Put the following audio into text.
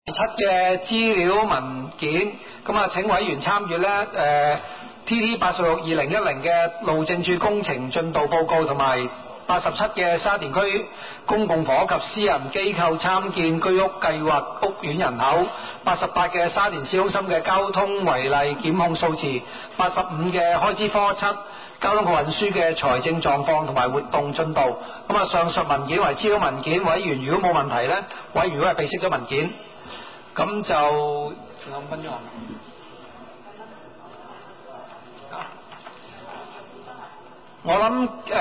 7嘅資料文件，咁啊請委員參閱咧TT 862010嘅路政署工程進度報告，同埋87嘅沙田區公共房屋及私人機構參建居屋計劃屋苑人口，88嘅沙田市中心嘅交通違例檢控數字，85嘅開支科7交通及運輸嘅財政狀況同埋活動進度。咁啊上述文件為資料文件，委員如果冇問題咧，委員如果係備悉咗文件。咁就仲有5分鐘。我諗